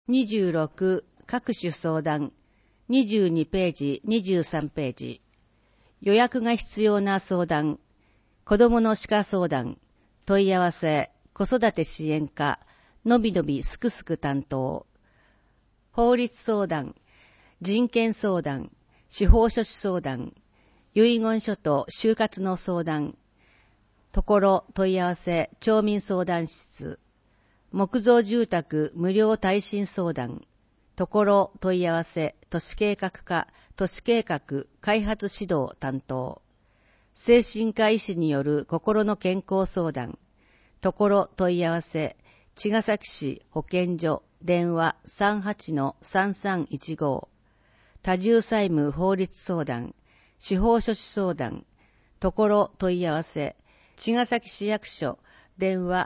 26各種相談22ページ23ページ予約が必要な相談子どもの歯科相談問い合わせ子育て支援課のびのびすくすく担当法律相談人権相談司法書士相談遺言書と就活の相談ところ問い合わせ町民相談室木造住宅無料耐震相談ところ問い合わせ都市計画課都市計画開発指導担当精神科医師による心の健康相談ところ問い合わせ茅ヶ崎市保健所電話 38-3315 多重債務法律相談司法書士相談ところ問い合わせ茅ヶ崎市役所電話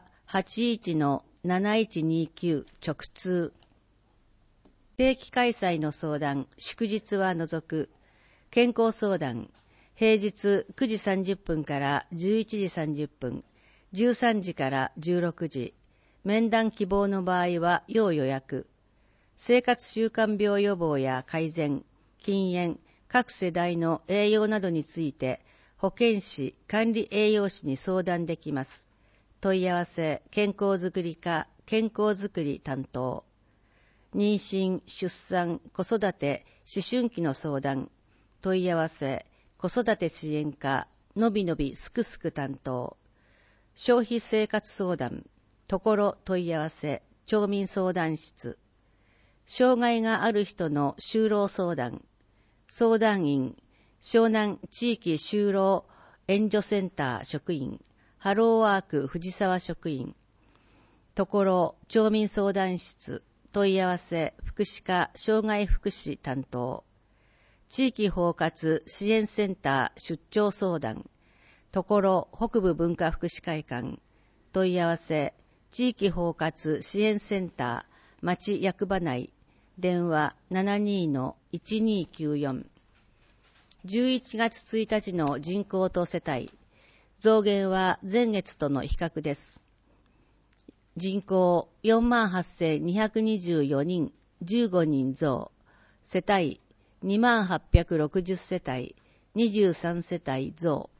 81-7129 直通定期開催の相談祝日は除く健康相談平日9時30分から11時30分13時から16時面談希望の場合は要予約生活習慣病予防や改善禁煙各世代の栄養などについて保健師管理栄養士に相談できます問い合わせ健康づくり課健康づくり担当妊娠出産子育て思春期の相談問い合わせ子育て支援課のびのびすくすく担当消費生活相談ところ問い合わせ町民相談室障害がある人の就労相談相談員湘南地域就労援助センター職員ハローワーク藤沢職員ところ町民相談室問い合わせ福祉課障害福祉担当地域包括支援センター出張相談ところ北部文化福祉会館問い合わせ地域包括支援センター町役場内電話 72-1294 11月1日の人口と世帯増減は前月との比較です人口 48,224 人15人増世帯 2860 世帯23世帯増